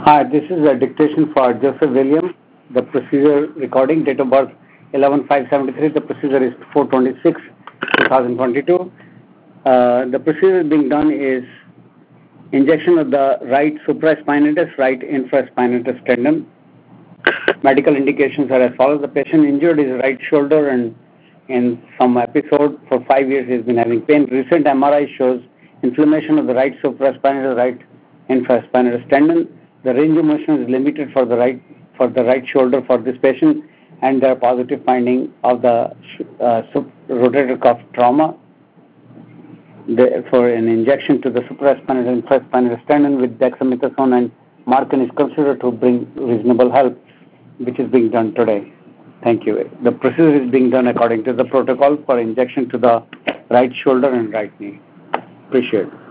Hi, this is a dictation for Joseph William. The procedure recording, date of birth 11/5/73. The procedure is 4/26/2022. The procedure being done is injection of the right supraspinatus, right infraspinatus tendon. Medical indications are as follows. The patient injured his right shoulder and in some episode for 5 years he has been having pain. Recent MRI shows inflammation of the right supraspinatus, right infraspinatus tendon. The range of motion is limited for the right shoulder for this patient, and there are positive findings of the rotator cuff trauma. For an injection to the supraspinatus and infraspinatus tendon with dexamethasone and Marcan is considered to bring reasonable help, which is being done today. Thank you. The procedure is being done according to the protocol for injection to the right shoulder and right knee. Appreciate it.